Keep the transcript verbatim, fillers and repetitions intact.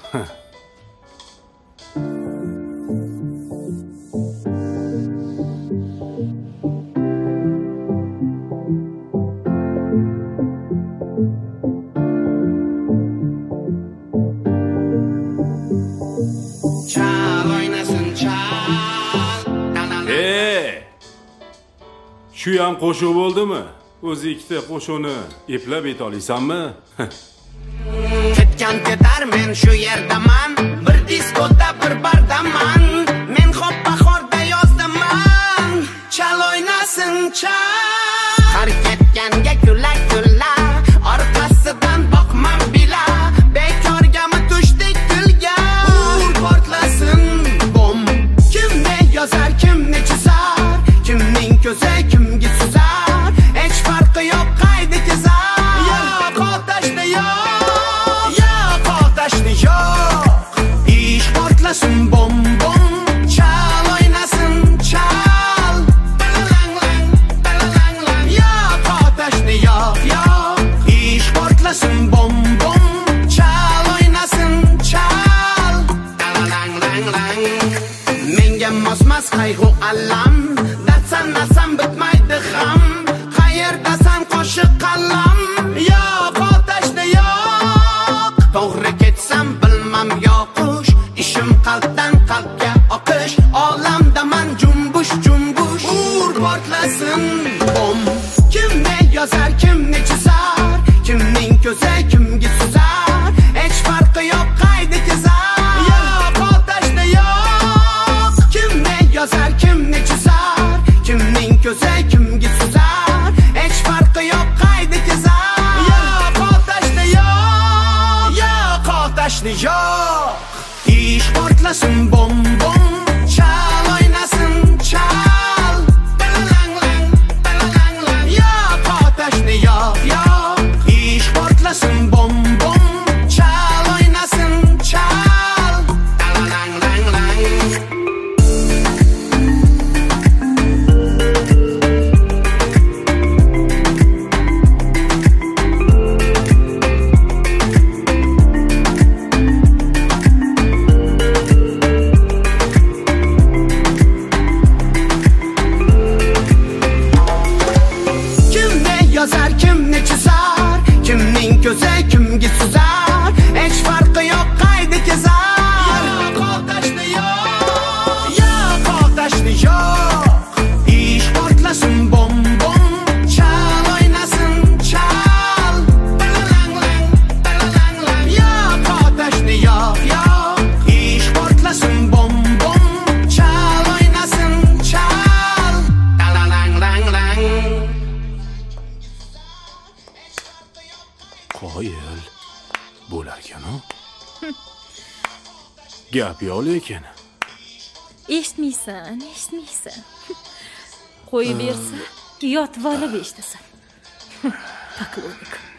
Shu ham qo'shuv bo'ldimi? O'zi ikkita qo'shuvni eplab ayta olasanmi? Ketgan ketar men shu yerdaman, bir diskoda bir bardaman. Men xo'p bahorda yozdaman, chal o'ynasin chal. Har ketganga kulak kullar, orqasidan boqmam bila. Bekorgami tushdik kulga, ur portlasin bom. Kimni yozar, kimni chizar, kimning ko'zi kimga suzar, hech farqi yo'q qayda kezar. Yo'q otashni yo'q, yo'q otashni yo'q. Ish portlasin bom bom, chal o'ynasin chal. Lang lang lang lang, yo'q otashni yo'q yo'q. Ish portlasin bom bom, chal o'ynasin chal. Lang lang lang, menga mosmas qayg'u alam. Sanasam bitmaydi ham, qayerdasan qo'shiq qalam. Yo'q otashni yo'q, to'g'ri ketsam bilmam yoqish. Ishim qalbdan qalbga oqish, olamdaman jumbush jumbush. Ur portlasin bom. Kimni yozar, kimni chizar, kimning ko'zi kimga suzar, hech farqi yo'q qayda kezar. Yo'q otashni yo'q, kimni yozar, kimni chizar, kimning ko'zi kimga suzar, hech farqi yo'q qayda kezar. Yo'q otashni yo'q, yo'q otashni yo'q. Ish portlasin bom bom, chal o'ynasin chal. Lang lang lang lang, yo'q otashni yo'q yo'q. Ish portlasin bom bom, chal o'ynasin chal. Lang lang lang. Yozar, kimni chizar, kimning ko'zi kimga suzar, hech farqi yo'q qayda kezar. Yo'q otashni yo'q, yo'q otashni yo'q. Ish portlasin bom bom, chal o'ynasin chal. Lang lang lang lang, yo'q otashni yo'q yo'q. Ish portlasin bom bom, chal o'ynasin chal. Lang lang lang. Qoyil bo'lar ekan-ku. Gap yo'q lekin. Eshitmaysan, eshitmaysan. Qo'yib bersa, yotib olib eshitasan. Paqlonik.